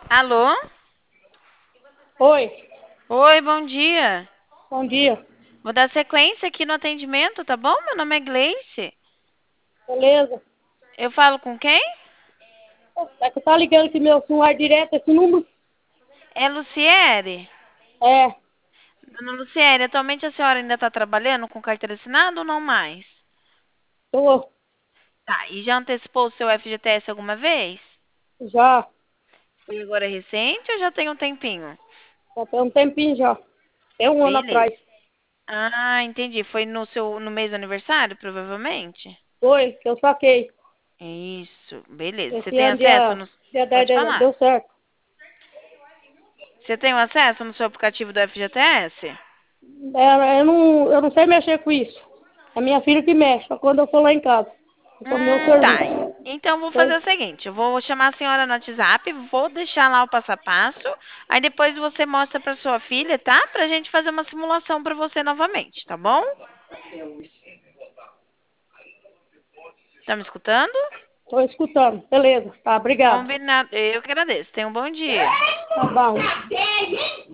Alô? Oi, Oi, bom dia. bom dia. Vou dar sequência aqui no atendimento, tá bom? Meu nome é Gleice. Beleza? Eu falo com quem? É que tá ligando aqui meu celular direto, esse número? É Luciere? É, Dona Luciere, atualmente a senhora ainda está trabalhando com carteira assinada ou não mais? tô, Tá, e já antecipou o seu FGTS alguma vez? já, Foi agora recente ou já tem um tempinho? já tem um tempinho já. Tem um ano Beleza. atrás. Ah, entendi. Foi no mês do aniversário, provavelmente? Foi, que eu saquei. Isso, beleza. Você Esse tem ano, acesso no... dia 10 Pode falar. deu certo. Você tem o acesso no seu aplicativo do FGTS? Eu não sei mexer com isso. É minha filha que mexe, só quando eu for lá em casa. Esse é o meu Tá. serviço. Então vou fazer Sei. o seguinte, eu vou chamar a senhora no WhatsApp, vou deixar lá o passo a passo, aí depois você mostra para sua filha, tá? Pra gente fazer uma simulação para você novamente, tá bom? Tá me escutando? Tô escutando. Beleza, tá, obrigado. Combinado. Eu que agradeço. Tenha um bom dia. Tá bom.